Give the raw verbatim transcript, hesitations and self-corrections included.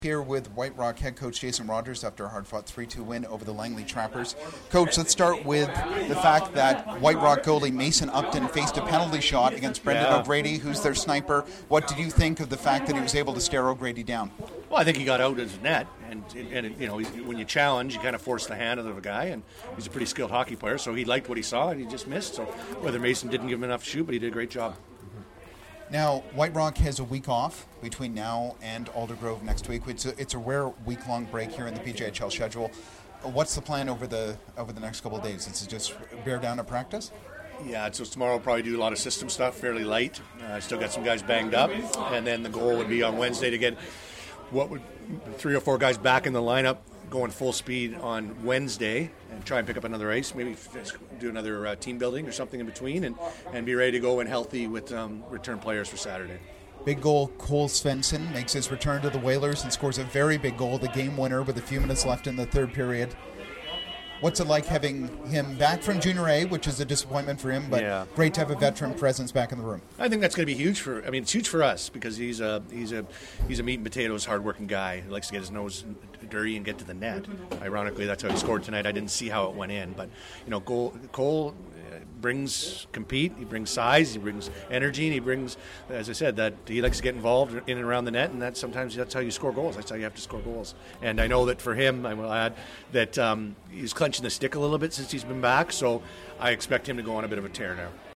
Here with White Rock head coach Jason Rogers after a hard-fought three two win over the Langley Trappers. Coach, let's start with the fact that White Rock goalie Mason Upton faced a penalty shot against Brendan yeah. O'Grady, who's their sniper. What did you think of the fact that he was able to stare O'Grady down? Well, I think he got out of his net, and and you know when you challenge, you kind of force the hand of the guy, and he's a pretty skilled hockey player, so he liked what he saw, and he just missed. So whether Mason didn't give him enough to shoot, but he did a great job. Now, White Rock has a week off between now and Aldergrove next week. It's a, it's a rare week-long break here in the P J H L schedule. What's the plan over the over the next couple of days? Is it just bear down at practice? Yeah, so tomorrow I'll probably do a lot of system stuff, fairly light. I uh, still got some guys banged up, and then the goal would be on Wednesday to get what would three or four guys back in the lineup, going full speed on Wednesday, and try and pick up another ace, maybe do another uh, team building or something in between, and, and be ready to go and healthy with um, return players for Saturday. Big goal, Cole Svensson makes his return to the Whalers and scores a very big goal, the game winner with a few minutes left in the third period. What's it like having him back from Junior A, which is a disappointment for him, but yeah. great to have a veteran presence back in the room? I think that's going to be huge for. I mean, it's huge for us because he's a he's a he's a meat and potatoes, hard-working guy who likes to get his nose dirty and get to the net. Ironically, that's how he scored tonight. I didn't see how it went in, but you know, Cole, Cole brings compete. He brings size. He brings energy, and he brings, as I said, that he likes to get involved in and around the net, and that sometimes that's how you score goals. That's how you have to score goals. And I know that for him, I will add that um, he's clenching the stick a little bit since he's been back, so I expect him to go on a bit of a tear now.